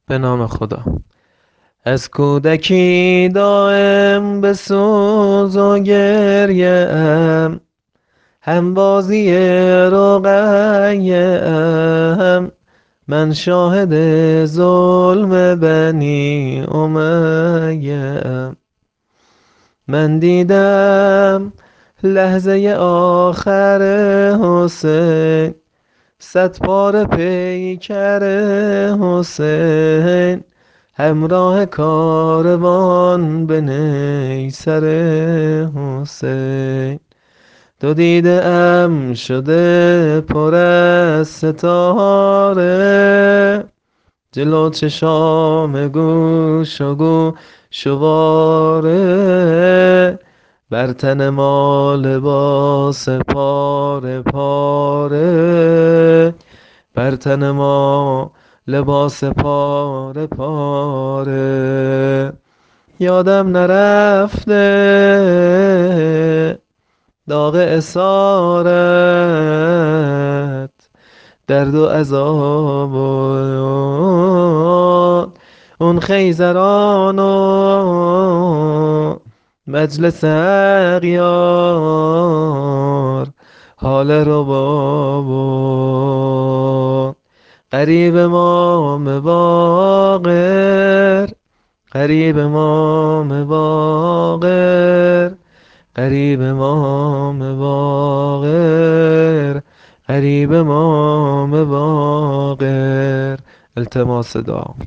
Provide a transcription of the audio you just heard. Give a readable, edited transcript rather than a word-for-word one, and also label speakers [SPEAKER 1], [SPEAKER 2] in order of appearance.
[SPEAKER 1] به نام خدا. از کودکی دائم به سوز و گریه ام، هم بازی رقیه ام. من شاهد ظلم بنی امیه ام. من دیدم لحظه آخر حسین، 100 پاره پیکر حسین، همراه کاروان به نیسر حسین. دو دیده ام شده پر از ستاره، جلو چشام گوش و گوشواره. بر تن ما لباس پاره پاره، بر تن ما لباس پاره پاره. یادم نرفته داغ اسارت، درد و عذاب و اون خیزران و مجلس اغیار، حال رباب و قریب امام باقر، قریب امام باقر، قریب امام باقر، قریب امام باقر. التماس دعا.